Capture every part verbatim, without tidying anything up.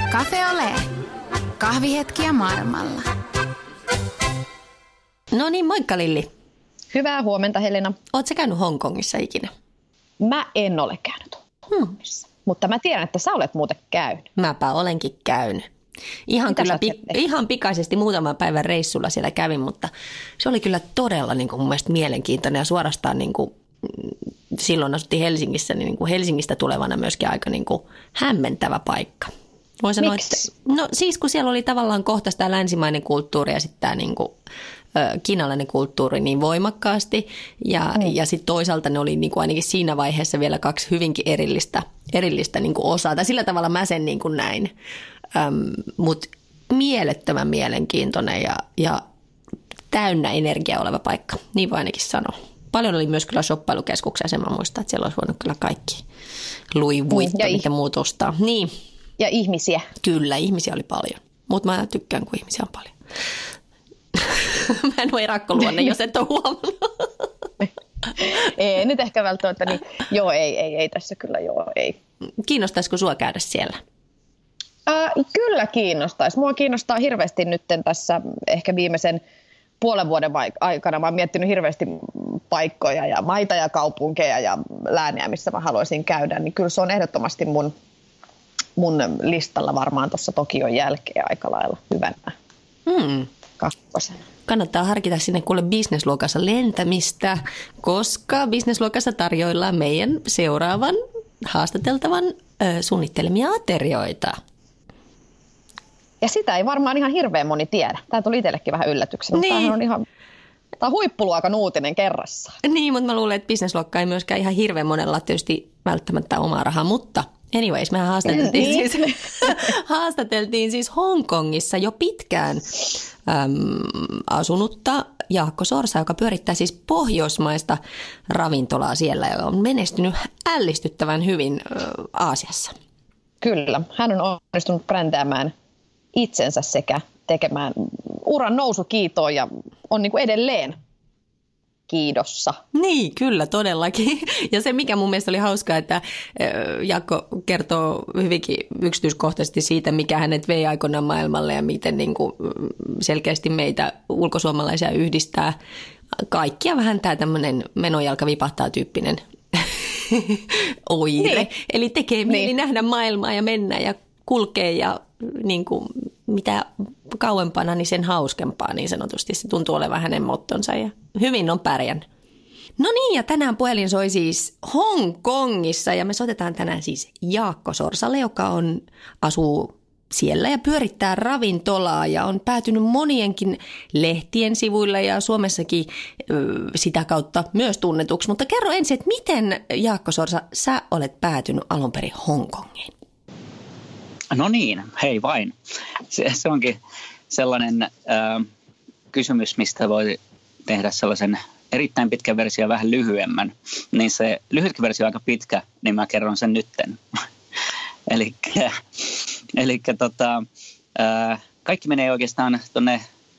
Cafe Ole. Kahvihetkiä maailmalla. No niin, moikka Lilli. Hyvää huomenta, Helena. Ootko sä käynyt Hongkongissa ikinä? Mä en ole käynyt Hongkongissa, hmm. mutta mä tiedän, että sä olet muuten käynyt. Mäpä olenkin käynyt. Ihan, kyllä, pi- ihan pikaisesti muutaman päivän reissulla siellä kävin, mutta se oli kyllä todella niin kuin mun mielestä mielenkiintoinen ja suorastaan niin kuin, silloin asuttiin Helsingissä, niin, niin kuin Helsingistä tulevana myöskin aika niin kuin hämmentävä paikka. Voin sanoa, Miksi? Että, no siis kun siellä oli tavallaan kohta tämä länsimainen kulttuuri ja sitten tämä niin kuin, ö, kiinalainen kulttuuri niin voimakkaasti ja, mm. ja sitten toisaalta ne oli niin kuin ainakin siinä vaiheessa vielä kaksi hyvinkin erillistä, erillistä niin kuin osaa. Tai sillä tavalla mä sen niin kuin näin. Öm, mutta mielettömän mielenkiintoinen ja, ja täynnä energiaa oleva paikka, niin voi ainakin sanoa. Paljon oli myös kyllä shoppailukeskuksia, sen mä muistan, että siellä olisi voinut kyllä kaikki luivuittaa, mm, mitä muut ostaa. Niin. Ja ihmisiä. Kyllä, ihmisiä oli paljon, mutta mä tykkään, kun ihmisiä on paljon. Mä en ole erakkoluonne, jos et ole huomannut. Ei, nyt ehkä välttämättä, niin joo, ei, ei, ei tässä kyllä, joo, ei. Kiinnostaisiko sua käydä siellä? Äh, kyllä kiinnostaisi. Mua kiinnostaa hirveästi nyt tässä ehkä viimeisen puolen vuoden aikana. Mä oon miettinyt hirveästi paikkoja ja maita ja kaupunkeja ja lääniä, missä mä haluaisin käydä. Niin kyllä se on ehdottomasti mun, mun listalla varmaan tuossa Tokion jälkeen aika lailla hyvänä Hmm. kakkosena. Kannattaa harkita sinne kuule businessluokassa lentämistä, koska businessluokassa tarjoillaan meidän seuraavan haastateltavan ö, suunnittelemia aterioita. Ja sitä ei varmaan ihan hirveän moni tiedä. Tämä tuli itsellekin vähän yllätyksenä. Niin. Tämä on ihan tämä on huippuluokan uutinen kerrassa. Niin, mutta mä luulen, että businessluokka ei myöskään ihan hirveän monella tietysti välttämättä omaa rahaa, mutta anyways, mehän haastateltiin, niin. siis, haastateltiin siis Hongkongissa jo pitkään äm, asunutta Jaakko Sorsa, joka pyörittää siis pohjoismaista ravintolaa siellä ja on menestynyt ällistyttävän hyvin ä, Aasiassa. Kyllä, hän on onnistunut brändäämään itsensä sekä tekemään uran nousukiitoon ja on niin kuin edelleen kiidossa. Niin, kyllä todellakin. Ja se, mikä mun mielestä oli hauskaa, että Jaakko kertoo hyvinkin yksityiskohtaisesti siitä, mikä hänet vei aikoinaan maailmalle ja miten niin kuin selkeästi meitä ulkosuomalaisia yhdistää kaikkia vähän tämä tämmöinen menojalka vipahtaa tyyppinen oire. Niin. Eli tekee mieli niin. nähdä maailmaa ja mennä ja kulkee ja niin kuin, mitä kauempana, niin sen hauskempaa niin sanotusti. Se tuntuu olevan hänen mottonsa ja hyvin on pärjännyt. No niin, ja tänään puhelin soi siis Hongkongissa ja me soitetaan tänään siis Jaakko Sorsalle, joka on, asuu siellä ja pyörittää ravintolaa ja on päätynyt monienkin lehtien sivuille ja Suomessakin ö, sitä kautta myös tunnetuksi. Mutta kerro ensin, että miten Jaakko Sorsa, sä olet päätynyt alun perin Hongkongiin? No niin, hei vain. Se, se onkin sellainen äh, kysymys, mistä voi tehdä sellaisen erittäin pitkän version ja vähän lyhyemmän. Niin se lyhytkin versio on aika pitkä, niin mä kerron sen nytten. Elikkä, elikkä tota, äh, kaikki menee oikeastaan tuonne,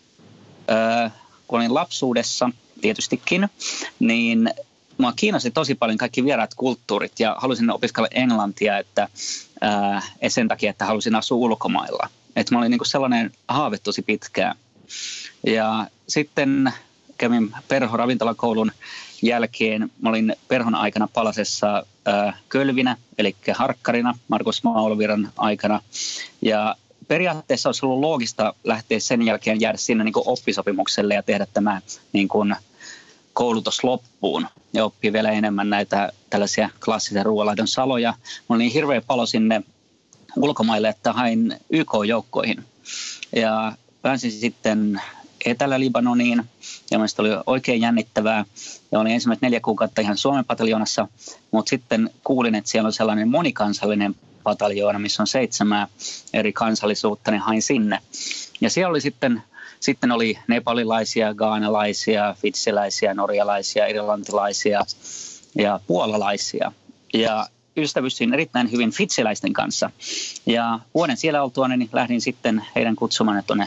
äh, kun olin lapsuudessa tietystikin, niin mua kiinnosti tosi paljon kaikki vieraat kulttuurit ja halusin opiskella englantia, että ää, sen takia, että halusin asua ulkomailla. Että mä olin niinku sellainen haave tosi pitkään. Ja sitten kävin Perhon ravintolakoulun jälkeen. Mä olin Perhon aikana Palasessa ää, Kölvinä, eli harkkarina Markus Maoloviran aikana. Ja periaatteessa olisi ollut loogista lähteä sen jälkeen jäädä sinne niinku oppisopimukselle ja tehdä tämä niinku koulutus loppuun ja oppii vielä enemmän näitä tällaisia klassisia ruoanlaiton saloja. Mulla oli niin hirveä palo sinne ulkomaille, että hain Y K-joukkoihin. Ja pääsin sitten Etelä-Libanoniin ja mielestäni oli oikein jännittävää. Ja olin ensimmäiset neljä kuukautta ihan Suomen pataljoonassa, mutta sitten kuulin, että siellä on sellainen monikansallinen pataljoona, missä on seitsemää eri kansallisuutta, niin hain sinne. Ja siellä oli sitten Sitten oli nepalilaisia, ghanalaisia, fitsiläisiä, norjalaisia, irlantilaisia ja puolalaisia. Ja ystävystyin erittäin hyvin fitsiläisten kanssa. Ja vuoden siellä oltuani niin lähdin sitten heidän kutsumaan tuonne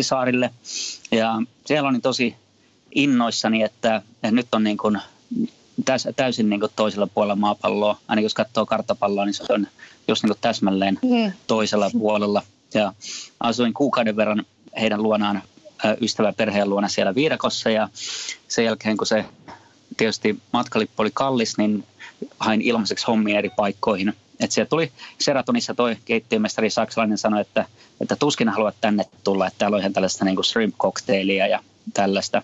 Fitsisaarille. Ja siellä olin tosi innoissani, että nyt on niin kuin täs, täysin niin kuin toisella puolella maapalloa. Aina jos katsoo karttapalloa, niin se on just niin kuin täsmälleen mm. toisella puolella. Ja asuin kuukauden verran heidän luonaan ystävä perheen luona siellä viidakossa ja sen jälkeen kun se tietysti matkalippu oli kallis, niin hain ilmaiseksi hommia eri paikkoihin. Et siellä tuli Seratonissa toi keittiömestari saksalainen sanoi, että, että tuskin haluat tänne tulla, että täällä on ihan tällaista niin kuin shrimp-kokteilia ja tällaista.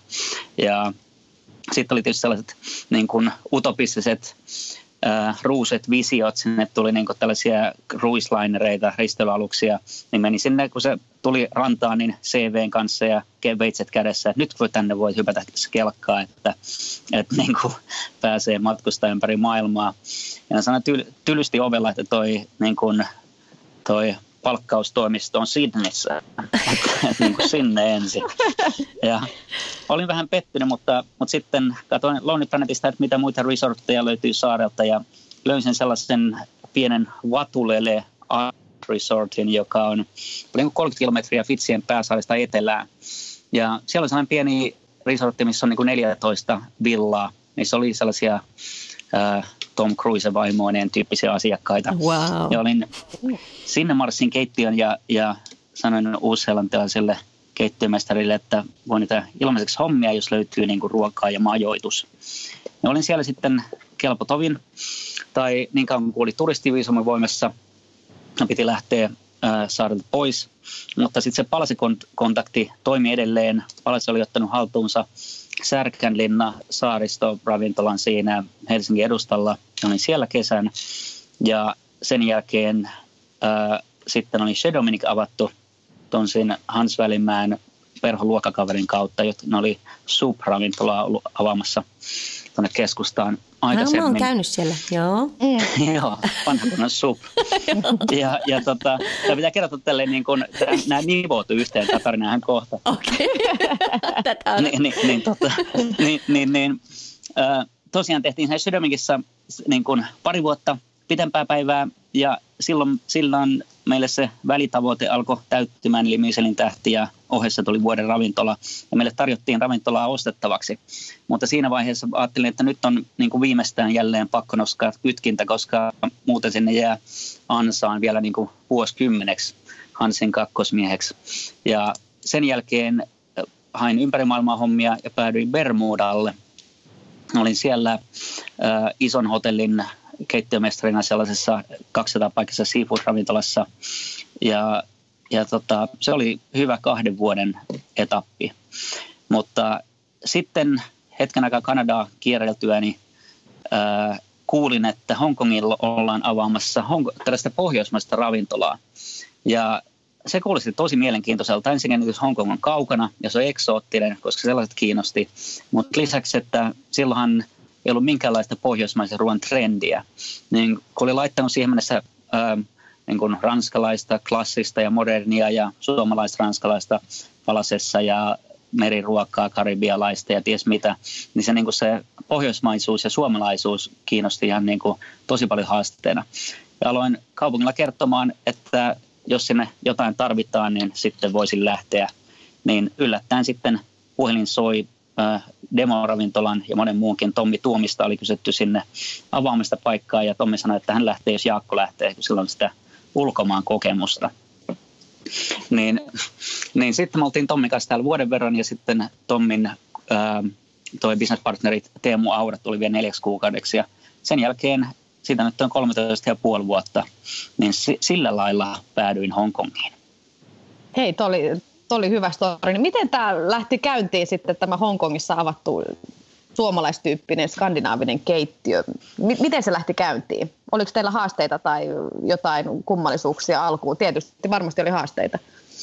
Ja sitten oli tietysti sellaiset niin kuin utopistiset äh, ruuset visiot, sinne tuli niin kuin tällaisia cruise-linereita, risteilyaluksia, niin meni sinne, kun se tuli rantaan, niin C V:n kanssa ja veitset kädessä, että nyt voi tänne voi hypätä kelkkaa, että, että niin kuin pääsee matkustamaan ympäri maailmaa. Ja sanoin tyl, tylysti ovella, että toi, niin kuin, toi palkkaustoimisto on Sydneyssä, että niin kuin sinne ensin. Ja olin vähän pettynyt, mutta, mutta sitten katsoin Lonely Planetista, että mitä muita resortteja löytyy saarelta ja löysin sellaisen pienen Watulele resortin, joka on kolmekymmentä kilometriä Fitsien pääsaarista etelään. Ja siellä on sellainen pieni resortti, missä on niin kuin neljätoista villaa. Niissä oli sellaisia ää, Tom Cruise-vaimoineen tyyppisiä asiakkaita. Wow. Ja olin sinne marssin keittiön ja, ja sanoin uusseelantilaiselle keittiömestarille, että voi niitä ilmaiseksi hommia, jos löytyy niin kuin ruokaa ja majoitus. Ja olin siellä sitten kelpotovin, tai niin kauan kuin oli turistiviisumin voimassa, piti lähteä äh, saarelta pois, mutta sitten se palasikontakti toimi edelleen. Palasi oli ottanut haltuunsa Särkänlinna saaristoravintolan siinä Helsingin edustalla. Olin siellä kesän ja sen jälkeen äh, sitten oli Chez Dominique avattu tuon siinä Hans Välimäen perholuokkakaverin kautta, jotka ne oli Soup-ravintolaa ollut avaamassa tuonne keskustaan aikaisemmin. No, mä oon käynyt siellä, joo. Mm. Joo, vanha kunnon Soup. ja ja tota, tämä pitää kertoa tälleen, niin kun nämä nivoutuu yhteen, tämä tarina ihan kohta. Okei, okay. Tätä on. Niin, niin, niin, tota, niin, niin, niin äh, tosiaan tehtiin se Chez Dominiquessa niin kun pari vuotta pitempää päivää ja silloin, silloin meille se välitavoite alkoi täyttymään, eli Michelin tähti ja ohessa tuli vuoden ravintola ja meille tarjottiin ravintolaa ostettavaksi. Mutta siinä vaiheessa ajattelin, että nyt on niin kuin viimeistään jälleen pakko nostaa kytkintä, koska muuten sinne jää ansaan vielä niin kuin vuosikymmeneksi Hansin kakkosmieheksi. Ja sen jälkeen hain ympäri maailmaa hommia ja päädyin Bermudalle. Olin siellä äh, ison hotellin keittiömestarina sellaisessa kaksisataa paikassa seafood-ravintolassa ja, ja tota, se oli hyvä kahden vuoden etappi. Mutta sitten hetken aikaa Kanadaa kierreltyäni ää, kuulin, että Hongkongilla ollaan avaamassa Hong- tällaista pohjoismaista ravintolaa ja se kuulosti tosi mielenkiintoiselta. Ensinnäkin Hongkong on kaukana ja se on eksoottinen, koska sellaiset kiinnosti, mutta lisäksi, että silloinhan ei ollut minkäänlaista pohjoismaisen ruoan trendiä. Niin, kun oli laittanut siihen mennessä ää, niin kuin ranskalaista, klassista ja modernia ja suomalaista-ranskalaista palasessa ja meriruokaa, karibialaista ja ties mitä, niin se, niin kuin se pohjoismaisuus ja suomalaisuus kiinnosti ihan niin kuin tosi paljon haasteena. Ja aloin kaupungilla kertomaan, että jos sinne jotain tarvitaan, niin sitten voisin lähteä. Niin yllättäen sitten puhelin soi demoravintolan ja monen muunkin. Tommi Tuomista oli kysytty sinne avaamista paikkaa ja Tommi sanoi, että hän lähtee, jos Jaakko lähtee, kun sillä on sitä ulkomaan kokemusta. Niin, niin sitten me oltiin Tommin kanssa täällä vuoden verran ja sitten Tommin ää, toi businesspartnerit Teemu Aura tuli vielä neljäksi kuukaudeksi ja sen jälkeen siitä nyt on kolmetoista ja puoli vuotta, niin sillä lailla päädyin Hongkongiin. Hei, toi oli, toi oli hyvä story. Miten tämä lähti käyntiin sitten tämä Hongkongissa avattu suomalaistyyppinen skandinaavinen keittiö? M- miten se lähti käyntiin? Oliko teillä haasteita tai jotain kummallisuuksia alkuun? Tietysti varmasti oli haasteita.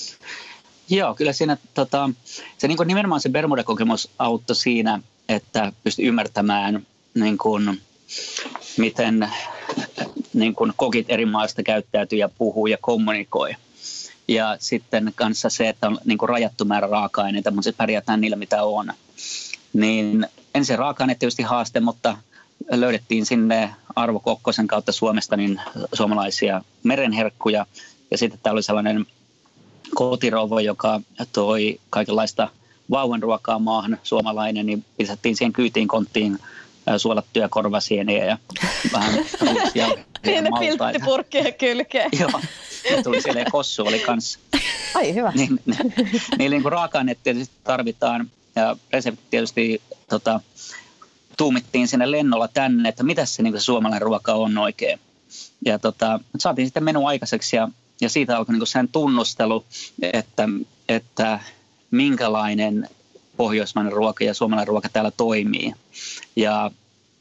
Joo, kyllä siinä tota, se niin kuin nimenomaan se Bermuda-kokemus auttoi siinä, että pystyi ymmärtämään niin kuin, miten niin kuin kokit eri maista käyttäytyy ja puhuu ja kommunikoi. Ja sitten kanssa se, että on niin kuin rajattu määrä raaka-aineita, mutta se pärjätään niillä, mitä on. Niin ensin raaka-aineet tietysti haaste, mutta löydettiin sinne Arvo Kokkosen kautta Suomesta niin suomalaisia merenherkkuja. Ja sitten täällä oli sellainen kotirouva, joka toi kaikenlaista vauvanruokaa maahan, suomalainen, niin pistettiin siihen kyytiin konttiin suolattuja korvasieniä ja vähän ruisjauhoja ja maltaita. Pilttipurkkien kylkeen. Joo, ne tuli siellä ja kossu oli kanssa. Ai hyvä. Niin, niin, niin kuin raaka-aineet tietysti tarvitaan ja resepti tietysti tota, tuumittiin sinne lennolla tänne, että mitä se, niin se suomalainen ruoka on oikein. Ja tota, saatiin sitten menu aikaiseksi ja, ja siitä alkoi niin sen tunnustelu, että, että minkälainen pohjoismainen ruoka ja suomalainen ruoka täällä toimii. Ja,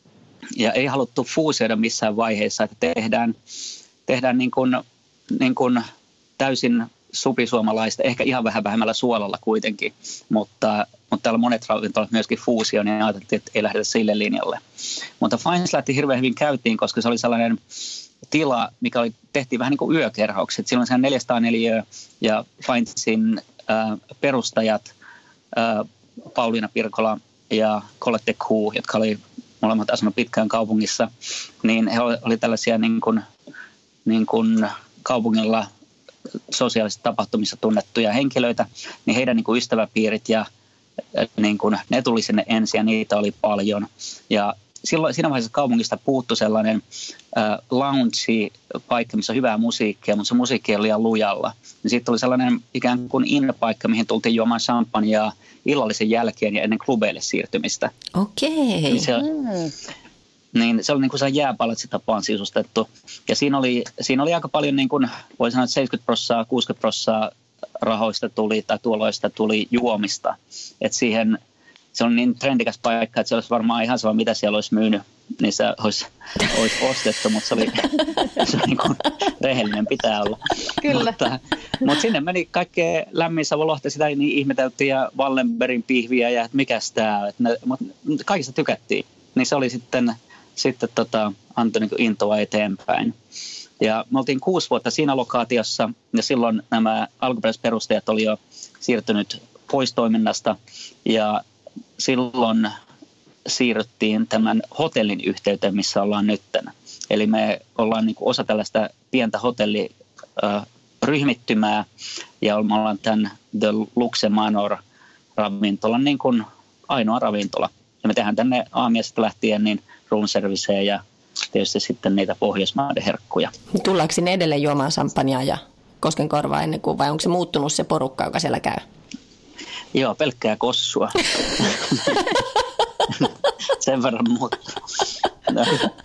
ja ei haluttu fuusioida missään vaiheessa, että tehdään, tehdään niin kuin, niin kuin täysin supisuomalaista, ehkä ihan vähän vähemmällä suolalla kuitenkin, mutta, mutta täällä monet ravintolat myöskin fuusio, niin ajateltiin, että ei lähdetä sille linjalle. Mutta Finds lähti hirveän hyvin käyntiin, koska se oli sellainen tila, mikä oli, tehtiin vähän niin kuin yökerhoksi. Silloin se neljäsataa neliötä ja Findsin äh, perustajat äh, Pauliina Pirkola ja Colette Kuu, jotka oli molemmat asunut pitkään kaupungissa, niin he oli, oli tällaisia niin kuin, niin kuin kaupungilla sosiaalisissa tapahtumissa tunnettuja henkilöitä, niin heidän niin kuin ystäväpiirit ja niin kuin, ne tuli sinne ensin ja niitä oli paljon. Ja silloin, siinä vaiheessa kaupungista puuttui sellainen äh, lounge-paikka, missä on hyvää musiikkia, mutta se musiikki oli liian lujalla. Ja siitä tuli sellainen ikään kuin in-paikka, mihin tultiin juomaan champagnea illallisen jälkeen ja ennen klubeille siirtymistä. Okei. Niin se, mm. niin se oli niin kuin se jääpalatsitapaan sisustettu. Ja siinä oli, siinä oli aika paljon, niin kuin, voi sanoa, että seitsemänkymmentä prosenttia, kuusikymmentä prosenttia rahoista tuli tai tuoloista tuli juomista. Et siihen, se on niin trendikäs paikka, että se olisi varmaan ihan sama, mitä siellä olisi myynyt, niin se olisi, olisi ostettu, mutta se oli, se oli niin kuin rehellinen pitää olla. Kyllä. Mutta, mutta sinne meni kaikkea lämmin Savolohta, sitä niin ihmeteltiin ja Wallenbergin pihviä ja että mikäs tämä, että ne, mutta kaikista tykättiin. Niin se oli sitten, sitten tota, antoi niin kuin intoa eteenpäin. Ja me oltiin kuusi vuotta siinä lokaatiossa ja silloin nämä alkuperäiset perustajat oli jo siirtynyt pois toiminnasta ja silloin siirryttiin tämän hotellin yhteyteen, missä ollaan nytten. Eli me ollaan niin kuin osa tällaista pientä hotelliryhmittymää ja me ollaan tämän The Luxe Manor ravintolan niin kuin ainoa ravintola. Ja me tehdään tänne aamiaisesta lähtien niin room servicea ja tietysti sitten niitä Pohjoismaiden herkkuja. Tullaanko sinne edelleen juomaan sampanjaa ja koskenkorvaa ennen kuin, vai onko se muuttunut se porukka, joka siellä käy? Joo, pelkkää kossua. Sen verran muuttunut. No.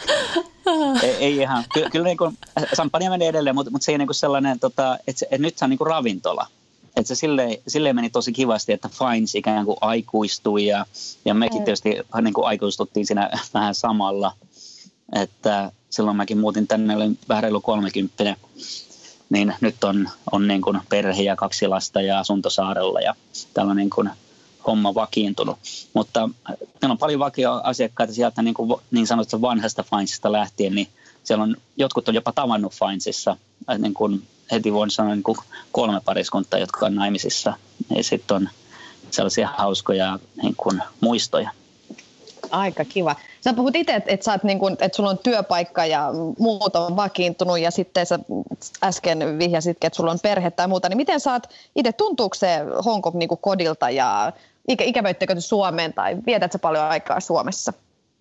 ei, ei ihan. Kyllä, kyllä niin kuin, sampanja menee edelleen, mutta, mutta se ei niin kuin sellainen, tota, että, se, että nyt se on niin kuin ravintola. Että se silleen, silleen meni tosi kivasti, että Finds ikään kuin aikuistui ja, ja mekin tietysti niin kuin aikuistuttiin siinä vähän samalla. Että silloin mäkin muutin tänne, olin vähän reilu kolmekymppinen, niin nyt on, on niin kuin perhe ja kaksi lasta ja asuntosaarella ja täällä on niin kuin homma vakiintunut. Mutta meillä on paljon vakioasiakkaita sieltä niin, kuin niin sanotusta vanhasta Findsista lähtien, niin siellä on, jotkut on jopa tavannut Findsissa, niin kuin heti voin sanoa niin kuin kolme pariskuntaa, jotka on naimisissa. Ja sitten on sellaisia hauskoja niin kuin muistoja. Aika kiva. Sä puhut itse, että, että, niin kuin, että sulla on työpaikka ja muut on vakiintunut ja sitten sä äsken vihjasitkin, että sulla on perhe tai muuta. Niin miten sä oot itse, tuntuuko se Hongkong niin kuin kodilta ja ikä, ikävöittekö Suomeen tai vietätkö paljon aikaa Suomessa?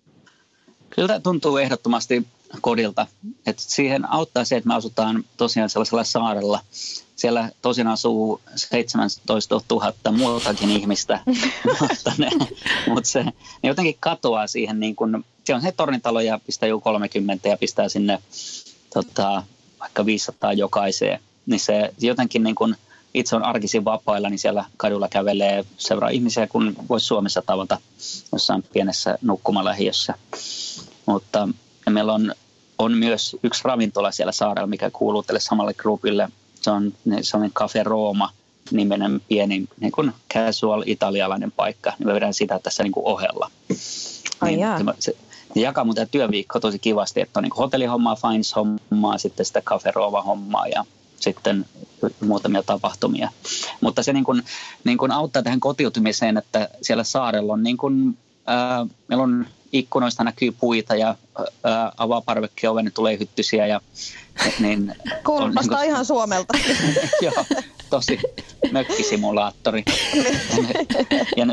Kyllä tuntuu ehdottomasti kodilta. Et siihen auttaa se, että me asutaan tosiaan sellaisella saarella. Siellä tosin asuu seitsemäntoista tuhatta muutakin ihmistä, mutta, ne, mutta se ne jotenkin katoaa siihen, niin kun, siellä on se tornitalo ja pistää joku kolmekymmentä ja pistää sinne tota, vaikka viisisataa jokaiseen. Niin se jotenkin, niin kun itse on arkisin vapailla, niin siellä kadulla kävelee seuraa ihmisiä, kun voisi Suomessa tavata jossain pienessä nukkumalähiössä. Mutta meillä on, on myös yksi ravintola siellä saarella, mikä kuuluu tälle samalle grupille. Se on sellainen Cafe Roma-nimenen pieni niin kuin casual italialainen paikka. Niin me vedään sitä tässä niin kuin ohella. Ai niin, se, se jakaa mun tämä työviikko tosi kivasti, että on niin kuin hotellihommaa, Finds-hommaa, sitten sitä Cafe Roma-hommaa ja sitten muutamia tapahtumia. Mutta se niin kuin, niin kuin auttaa tähän kotiutumiseen, että siellä saarella on niin kuin, ää, meillä on ikkunoista näkyy puita ja ää, avaa parvekkeoven, niin tulee hyttysiä. Ja, niin, kuulostaa niin ihan Suomelta. Joo, tosi mökkisimulaattori. ja,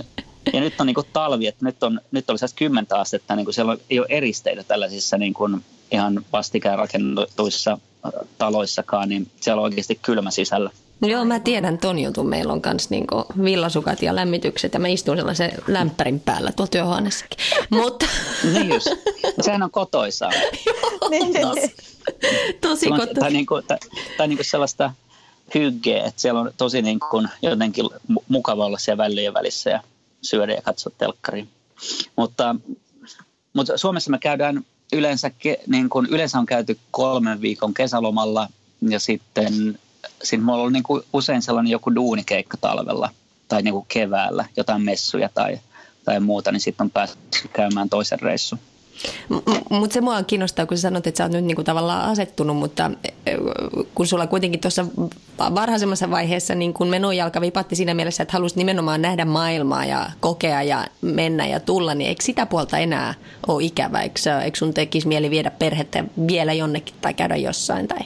Ja nyt on niin kuin talvi, että nyt, on, nyt oli kymmentä astetta, niin kuin siellä ei ole eristeitä tällaisissa niin kuin ihan vastikään rakennetuissa taloissakaan, niin siellä on oikeasti kylmä sisällä. Joo, mä tiedän ton jutun. Meillä on myös niinku villasukat ja lämmitykset ja mä istun sellaisen lämpärin päällä tuolla työhuoneessakin. Mutta niin just. Sehän on kotoisaa. Joo, tosi, tosi kotoisaa. Tai, niinku, tai, tai niinku sellaista hyggeä, että siellä on tosi niinku jotenkin mukava olla siellä väliin välissä ja syödä ja katsoa telkkaria. Mutta, mutta Suomessa me käydään yleensä, niin kuin, yleensä on käyty kolmen viikon kesälomalla ja sitten Siinä mulla on niin kuin usein sellainen joku duunikeikka talvella tai niin kuin keväällä, jotain messuja tai, tai muuta, niin sitten on päässyt käymään toisen reissun. M- mutta se mua kiinnostaa, kun sä sanot, että sä oot nyt niin kuin tavallaan asettunut, mutta kun sulla kuitenkin tuossa varhaisemmassa vaiheessa niin kun menojalka vipatti siinä mielessä, että halusit nimenomaan nähdä maailmaa ja kokea ja mennä ja tulla, niin eikö sitä puolta enää ole ikävä? Eikö, eikö sun tekisi mieli viedä perhettä vielä jonnekin tai käydä jossain tai...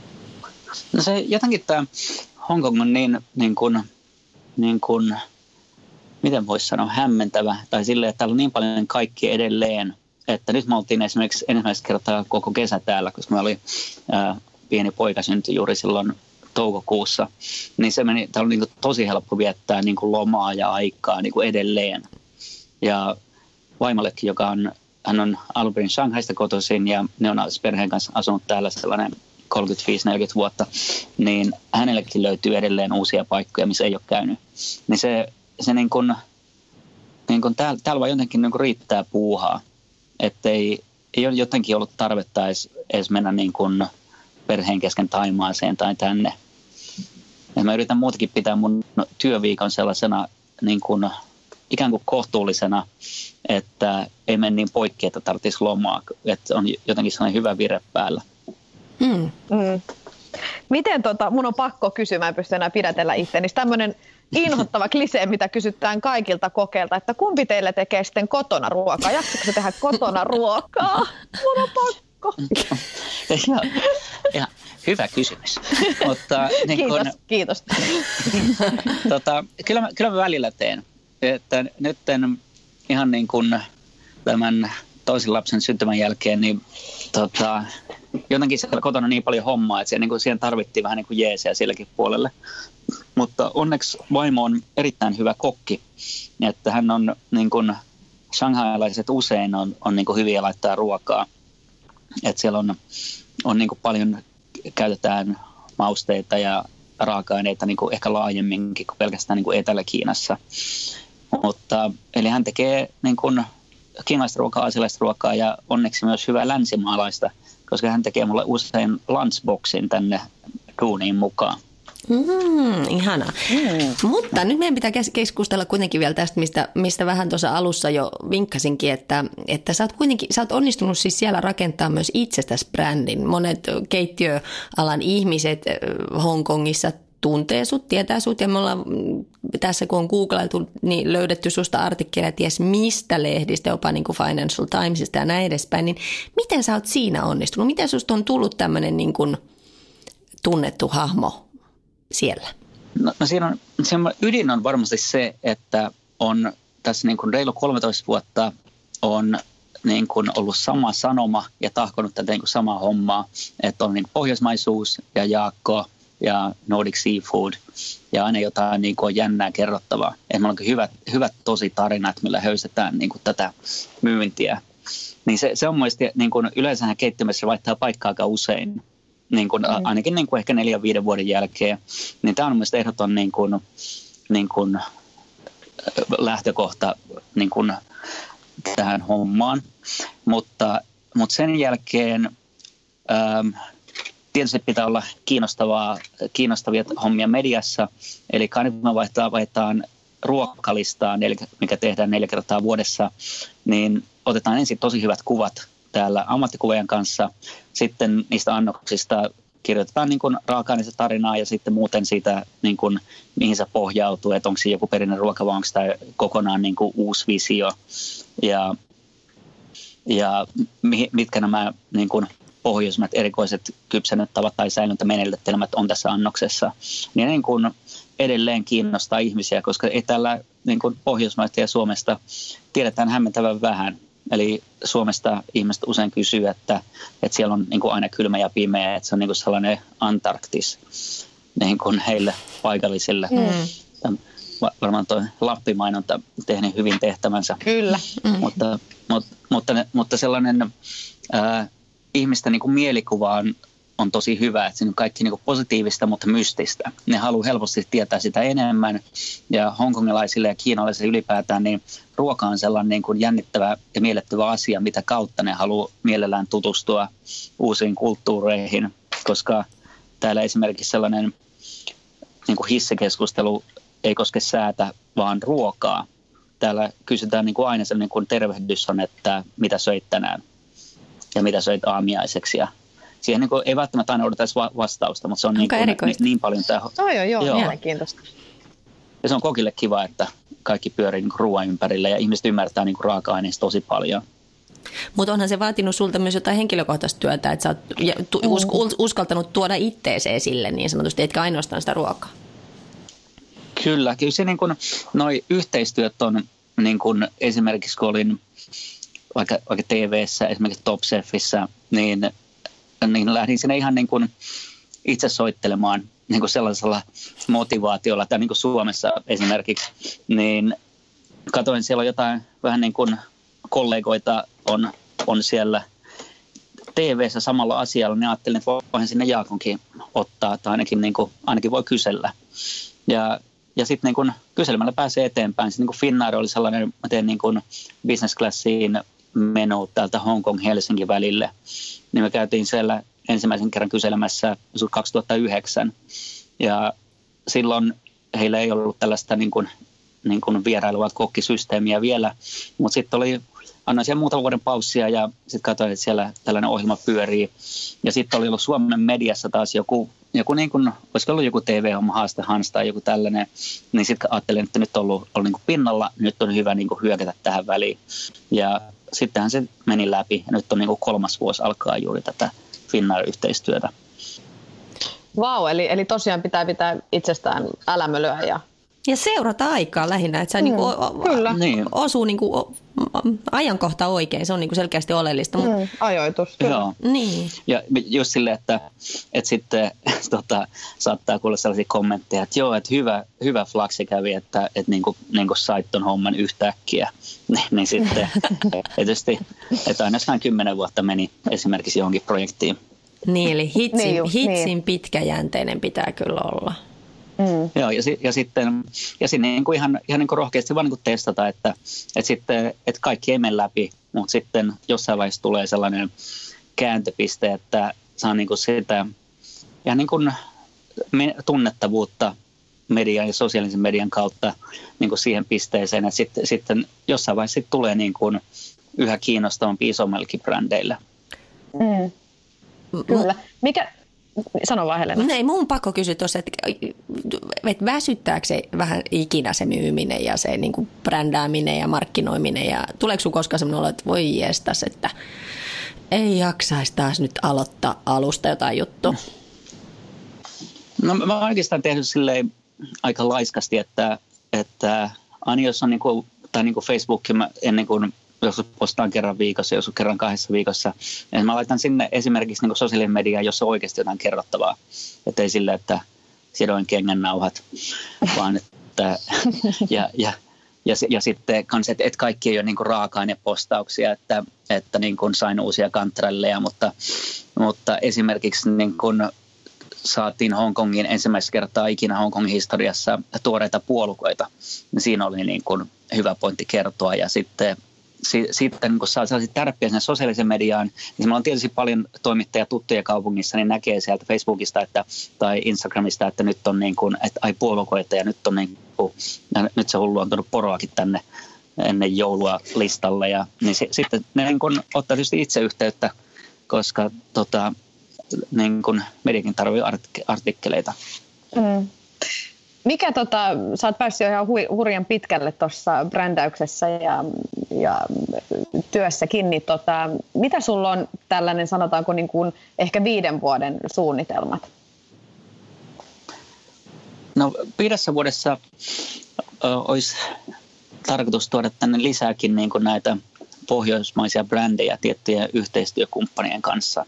No se jotenkin tämä Hongkong on niin, niin kuin, niin kuin, miten voisi sanoa, hämmentävä. Tai silleen, että täällä on niin paljon kaikki edelleen, että nyt me oltiin esimerkiksi ensimmäistä kertaa koko kesä täällä, koska me oli ää, pieni poika syntyi juuri silloin toukokuussa. Niin se meni, täällä on niin kuin tosi helppo viettää niin kuin lomaa ja aikaa niin kuin edelleen. Ja vaimollekin, joka on, hän on alun perin Shanghaista kotoisin ja ne on perheen kanssa asunut täällä sellainen kolmekymmentäviisi neljäkymmentä vuotta, niin hänellekin löytyy edelleen uusia paikkoja, missä ei ole käynyt. Niin se, se niin kuin, niin kuin täällä, täällä vaan jotenkin niin kuin riittää puuhaa, että ei, ei ole jotenkin ollut tarvetta edes, edes mennä niin kuin perheen kesken Thaimaaseen tai tänne. Ja mä yritän muutenkin pitää mun työviikon sellaisena niin kuin, ikään kuin kohtuullisena, että ei mene niin poikki, että tarvitsisi lomaa, että on jotenkin sellainen hyvä vire päällä. Mm. Mm. Miten tota, mun on pakko kysyä, mä en pysty enää pidätellä itseäni, tämmöinen inhottava klisee, mitä kysytään kaikilta kokeilta, että kumpi teille tekee sitten kotona ruokaa? Jaksatko se tehdä kotona ruokaa? Mun on pakko. Ja, ja, hyvä kysymys. Mutta, niin kiitos, kun, kiitos. tota, kyllä, mä, kyllä mä välillä teen. Että nyt ihan niin kuin tämän toisen lapsen syntymän jälkeen, niin tota, jotenkin siellä kotona niin paljon hommaa, että siihen, niin siihen tarvittiin vähän niin kuin jeesiä silläkin puolelle. Mutta onneksi vaimo on erittäin hyvä kokki, että hän on niin kuin shanghailaiset usein on, on niin kuin hyviä laittaa ruokaa. Että siellä on, on niin kuin paljon, käytetään mausteita ja raaka-aineita niin kuin ehkä laajemminkin kuin pelkästään niin kuin Etelä-Kiinassa. Mutta, eli hän tekee niin kuin kiinalaista ruokaa, aasialaista ruokaa ja onneksi myös hyvää länsimaalaista, koska hän tekee mulle usein lunchboxin tänne duuniin mukaan. Mm, ihanaa. Mm. Mutta nyt meidän pitää keskustella kuitenkin vielä tästä, mistä, mistä vähän tuossa alussa jo vinkkasinkin, että, että sä oot kuitenkin, sä oot onnistunut siis siellä rakentaa myös itsestäsi brändin. Monet keittiöalan ihmiset Hongkongissa tuntee sut, tietää sut ja me ollaan tässä kun on googlailtu, niin löydetty susta artikkeleja ties mistä lehdistä, jopa niin kuin Financial Timesista ja näin edespäin, niin miten sä oot siinä onnistunut? Miten susta on tullut tämmöinen niin kuin tunnettu hahmo siellä? No, no siinä on, siinä ydin on varmasti se, että on tässä niin kuin reilu kolmetoista vuotta on niin kuin ollut sama sanoma ja tahkonut tätä niin kuin samaa hommaa, että on niin kuin pohjoismaisuus ja Jaakko ja Nordic Seafood ja aina jotain niin kuin jännää kerrottavaa. Että meillä on hyvät, hyvät tosi tarinat, millä höystetään niin kuin tätä myyntiä. Niin se, se on mielestäni, niin kuin yleensähän keittiössä vaihtaa paikkaa aika usein, niin kuin, mm. ainakin niin kuin ehkä neljän viiden vuoden jälkeen. Niin tämä on mielestäni ehdoton niin kuin, niin kuin lähtökohta niin kuin tähän hommaan. Mutta, mutta sen jälkeen ähm, tietysti pitää olla kiinnostavaa, kiinnostavia hommia mediassa. Eli kun me vaihtaa, vaihtaan ruokalistaan, mikä tehdään neljä kertaa vuodessa, niin otetaan ensin tosi hyvät kuvat täällä ammattikuvaajan kanssa. Sitten niistä annoksista kirjoitetaan niin kuin raaka-aineista tarinaa ja sitten muuten siitä, niin kuin, mihin se pohjautuu, että onko se joku perinne ruoka vai onko tämä kokonaan niin kuin uusi visio. Ja, ja mitkä nämä niin kuin pohjoismat erikoiset kypsennettavat tai säilyntämenetelmät on tässä annoksessa. Niin, niin kuin edelleen kiinnostaa ihmisiä, koska ei täällä niin kuin Pohjoismaista ja Suomesta tiedetään hämmentävän vähän. Eli Suomesta ihmiset usein kysyy, että, että siellä on niin kuin aina kylmä ja pimeä, että se on niin kuin sellainen Antarktis niin kuin heille paikallisille. Mm. Varmaan tuo Lappi-mainonta tehnyt hyvin tehtävänsä. Kyllä. Mm. Mutta, mutta, mutta, mutta sellainen ää, ihmisten niin kuin mielikuva on, on tosi hyvä, että se on kaikki niin kuin positiivista, mutta mystistä. Ne haluaa helposti tietää sitä enemmän, ja hongkongilaisille ja kiinalaisille ylipäätään niin ruoka on sellainen niin kuin jännittävä ja miellyttävä asia, mitä kautta ne haluaa mielellään tutustua uusiin kulttuureihin, koska täällä esimerkiksi sellainen niin kuin hissikeskustelu ei koske säätä, vaan ruokaa. Täällä kysytään niin kuin aina sellainen kuin tervehdys on, että mitä söit tänään ja mitä söit aamiaiseksi. Ja siihen niin kuin ei välttämättä aina odotaisi vastausta, mutta se on niin, kuin, niin, niin paljon tämä. Oh, joo, joo, joo, mielenkiintoista. Ja se on kokille kiva, että kaikki pyörii niin kuin ruoan ympärillä ja ihmiset ymmärtää niin kuin raaka-aineista tosi paljon. Mutta onhan se vaatinut sulta myös jotain henkilökohtaista työtä, että sä oot us- uskaltanut tuoda itteesi esille niin sanotusti, etkä ainoastaan sitä ruokaa. Kyllä, kyllä se niin kuin, noi yhteistyöt on niin kuin esimerkiksi kun olin vaikka, vaikka T V:ssä, esimerkiksi Top Chefissä, niin, niin lähdin sinne ihan niin kuin itse soittelemaan niin kuin sellaisella motivaatiolla, tai niin kuin Suomessa esimerkiksi, niin katsoin siellä on jotain vähän niin kuin kollegoita on, on siellä T V:ssä samalla asialla, niin ajattelin, että voihan sinne Jaakonkin ottaa, tai ainakin, niin kuin, ainakin voi kysellä. Ja, ja sitten niin kuin kyselemällä pääsee eteenpäin. Sitten niin Finnair oli sellainen, mä teen niin kuin business classiin menu täältä Hongkong-Helsinki välille. Niin me käytiin siellä ensimmäisen kerran kyselemässä kaksituhattayhdeksän. Ja silloin heillä ei ollut tällaista niin kuin, niin kuin vierailua kokkisysteemiä vielä, mutta sitten oli, annoin siellä muutaman vuoden paussia ja sitten katsoin, että siellä tällainen ohjelma pyörii. Ja sitten oli ollut Suomen mediassa taas joku, joku niin kuin, olisiko ollut joku T V-homma, Haaste Hans tai joku tällainen, niin sitten ajattelin, että nyt on ollut, ollut niin kuin pinnalla, nyt on hyvä niin kuin hyökätä tähän väliin. Ja sittenhän se meni läpi ja nyt on niin kuin kolmas vuosi alkaa juuri tätä Finnair-yhteistyötä. Vau, wow, eli, eli tosiaan pitää pitää itsestään älämölöä ja Ja seurata aikaa lähinnä, että se mm, niinku o- kyllä. osuu niinku ajankohta oikein, se on niinku selkeästi oleellista. Mm, ajoitus. Kyllä. Joo. Niin. Ja just silleen, että, että sitten tota, saattaa kuulla sellaisia kommentteja, että joo, että hyvä, hyvä flaksi kävi, että, että niin kuin, niin kuin sait ton homman yhtäkkiä. niin, niin sitten tietysti, että ainoastaan kymmenen vuotta meni esimerkiksi johonkin projektiin. Niin, eli hitsin, niin just, hitsin niin. pitkäjänteinen pitää kyllä olla. Mm. Joo, ja, ja sitten, ja sitten niin kuin ihan, ihan niin kuin rohkeasti vaan niin kuin testata, että, että, sitten, että kaikki ei mene läpi, mutta sitten jossain vaiheessa tulee sellainen kääntöpiste, että saa niin kuin sitä ihan niin kuin tunnettavuutta median ja sosiaalisen median kautta niin kuin siihen pisteeseen, että sitten, sitten jossain vaiheessa sitten tulee niin kuin yhä kiinnostavampi isommallekin brändeille. Mm. Kyllä. Mikä... Sano vaan, Helena. Ei, mun pakko kysyä tuossa, että, että väsyttääkö se vähän ikinä se myyminen ja se niin kuin brändääminen ja markkinoiminen ja tuleeko sun koskaan sellainen olo, että voi jestas, että ei jaksaisi taas nyt aloittaa alusta jotain juttua? No mä oon oikeastaan tehnyt silleen aika laiskasti, että, että aina jos on niin kuin, tai niin kuin Facebookin mä ennen kuin jos postaan kerran viikossa, jos kerran kahdessa viikossa. Ja mä laitan sinne esimerkiksi niin sosiaalinen media, jossa on oikeasti jotain kerrottavaa. Että ei sille, että sidoin kengännauhat, vaan että ja, ja, ja, ja sitten kans, että, että kaikki ei ole niin raaka-ainepostauksia, että, että niin kuin sain uusia kantrelleja, mutta, mutta esimerkiksi niin kuin saatiin Hongkongin ensimmäistä kertaa ikinä Hongkongin historiassa tuoreita puolukoita. Siinä oli niin kuin hyvä pointti kertoa ja sitten sitten kun saa sellaisia tärppiä sinne sosiaalisen mediaan, niin meillä on tietysti paljon toimittajia tuttuja kaupungissa, niin näkee sieltä Facebookista että, tai Instagramista, että nyt on niin kuin, että ai puolukoita ja nyt on niin kuin, nyt se hullu on tullut poroakin tänne ennen joulua listalle. Ja, niin se, sitten ne niin kuin ottaa tietysti itse yhteyttä, koska tota, niin kuin mediakin tarvitsee artikkeleita. Mm. Mikä tota, sä oot päässyt jo ihan hurjan pitkälle tuossa brändäyksessä ja, ja työssäkin, niin tota, mitä sulla on tällainen, sanotaanko niin kuin ehkä viiden vuoden suunnitelmat? No viidessä vuodessa ö, olisi tarkoitus tuoda tänne lisääkin niin kuin näitä pohjoismaisia brändejä tiettyjen yhteistyökumppanien kanssa.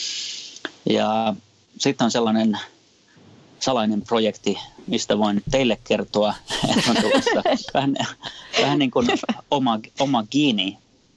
Ja sitten on sellainen salainen projekti, mistä voin teille kertoa, että on tulossa vähän, vähän niin kuin oma, oma Gini.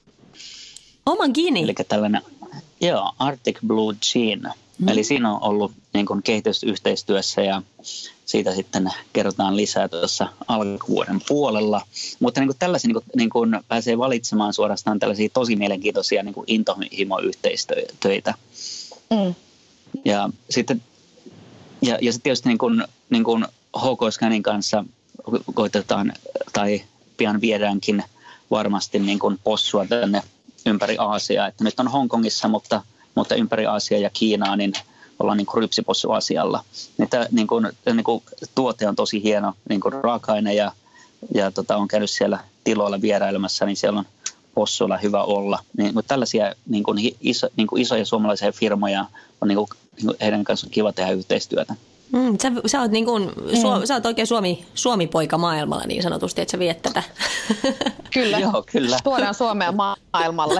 Oma Gini? Eli tällainen, joo, Arctic Blue Jean. Mm. Eli siinä on ollut niin kuin kehitysyhteistyössä ja siitä sitten kerrotaan lisää tuossa alkuvuoden puolella. Mutta niin kuin tällaisia niin kuin, niin kuin pääsee valitsemaan suorastaan tällaisia tosi mielenkiintoisia niin kuin intohimo-yhteistöitä. Mm. Ja sitten ja, ja sitten tietysti niin kuin, niin kuin H K Scanin kanssa koitetaan tai pian viedäänkin varmasti niin kuin possua tänne ympäri Aasiaa. Että nyt on Hongkongissa, mutta, mutta ympäri Aasiaa ja Kiinaa niin ollaan niin kuin rypsipossuasialla. Että niin kuin, niin kuin tuote on tosi hieno, niin kuin raaka-aine ja, ja tota, on käynyt siellä tiloilla vierailemassa, niin siellä on possuilla hyvä olla. Niin, mutta tällaisia niin kuin iso, niin kuin isoja suomalaisia firmoja on niin kuin, niin kuin heidän kanssaan kiva tehdä yhteistyötä. Mm, sä, sä, oot niin kuin, mm. Su, sä oot oikein Suomi, Suomi-poika maailmalla niin sanotusti, että sä viet tätä. Kyllä, Joo, kyllä. Tuodaan Suomea maailmalle.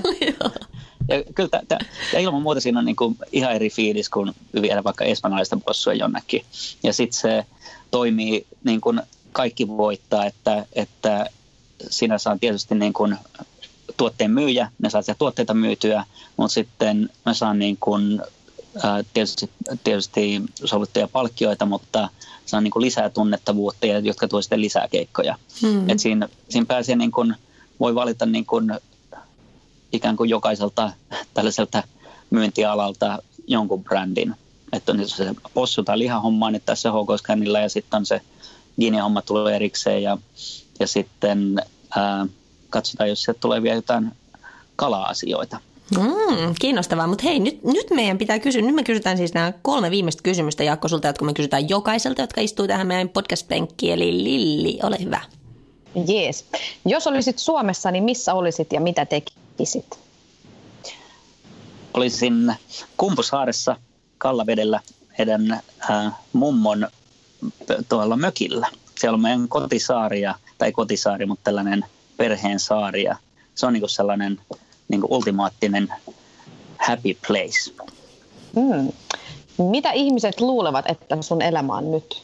Ja, kyllä t- t- ja ilman muuta siinä on niin kuin ihan eri fiilis kuin viedä vaikka espanjalaista possua jonnekin. Ja sitten se toimii niin kuin kaikki voittaa, että, että siinä saa tietysti niin kuin tuotteen myyjä, ne saa sitä tuotteita myytyä, mutta sitten mä saan niin kuin, ää, tietysti, tietysti sovittuja palkkioita, mutta saan niin kuin lisää tunnettavuutta, jotka tuo sitten lisää keikkoja. Mm-hmm. Et siinä, siinä pääsee niin kuin, voi valita niin kuin ikään kuin jokaiselta tällaiselta myyntialalta jonkun brändin. Että on se possu tai lihahomma nyt tässä H K Scanilla ja sitten on se Gini-homma tulee erikseen ja, ja sitten ää, katsotaan, jos sieltä tulee vielä jotain kala-asioita. Mm, kiinnostavaa, mutta hei, nyt, nyt meidän pitää kysyä, nyt me kysytään siis nämä kolme viimeistä kysymystä Jaakko sulta, jotka me kysytään jokaiselta, jotka istuu tähän meidän podcast-penkkiin, eli Lilli, ole hyvä. Jees. Jos olisit Suomessa, niin missä olisit ja mitä tekisit? Olisin Kumpusaaressa Kallavedellä meidän äh, mummon tuolla mökillä. Siellä on meidän kotisaari, tai kotisaari, mutta tällainen perheen saari. Ja se on niin kuin sellainen niin kuin ultimaattinen happy place. Mm. Mitä ihmiset luulevat, että sun elämä on nyt?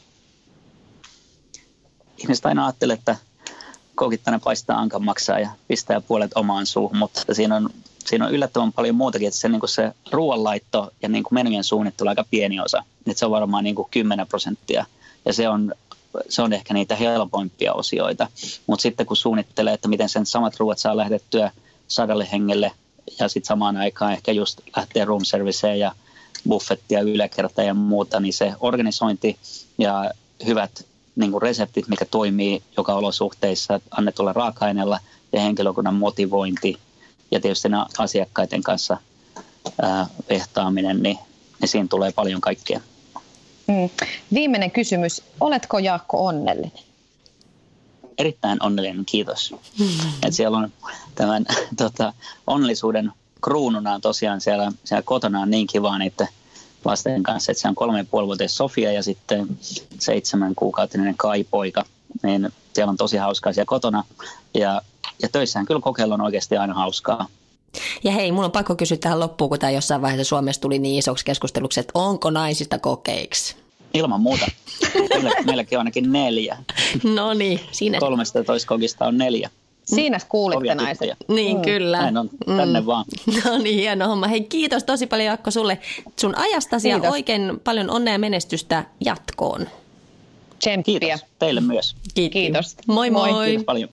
Ihmiset aina ajattelee, että koukittainen paistaa ankan maksaa ja pistää puolet omaan suuhun, mutta siinä on, siinä on yllättävän paljon muutakin, että se, niin kuin se ruoanlaitto ja niin kuin menujen suunnittelu on aika pieni osa. Että se on varmaan niin kuin kymmenen prosenttia ja se on, se on ehkä niitä helpoimpia osioita. Mutta sitten kun suunnittelee, että miten sen samat ruoat saa lähdettyä sadalle hengelle ja sitten samaan aikaan ehkä just lähtee room serviceen ja buffettia, yläkertaa ja muuta, niin se organisointi ja hyvät niin kuin reseptit, mikä toimii joka olosuhteissa annetulla raaka-aineella ja henkilökunnan motivointi ja tietysti nämä asiakkaiden kanssa ää, vehtaaminen, niin, niin siinä tulee paljon kaikkea. Mm. Viimeinen kysymys. Oletko Jaakko onnellinen? Erittäin onnellinen, kiitos. Mm-hmm. Et siellä on tämän tota, onnellisuuden kruununa on tosiaan siellä, siellä kotona on niin kivaa niiden lasten kanssa, että se on kolme ja puoli vuotias Sofia ja sitten seitsemän kuukautinen Kai-poika, niin siellä on tosi hauskaa siellä kotona ja, ja töissähän kyllä kokeilla on oikeasti aina hauskaa. Ja hei, mun on pakko kysyä tähän loppuun, kun tämä jossain vaiheessa Suomessa tuli niin isoksi keskusteluksi, että onko naisista kokeiksi? Ilman muuta. Meillä, meilläkin on ainakin neljä. No niin, siinä. kolmestatoista kokista on neljä. Siinä kuulitte naiset. Niin, mm. kyllä. Näin on, tänne mm. vaan. No niin, hieno homma. Hei, kiitos tosi paljon Jaakko sulle sun ajastasi ja oikein paljon onnea ja menestystä jatkoon. Tsemppiä. Kiitos teille myös. Kiitos. Kiitos. Moi moi. Kiitos paljon.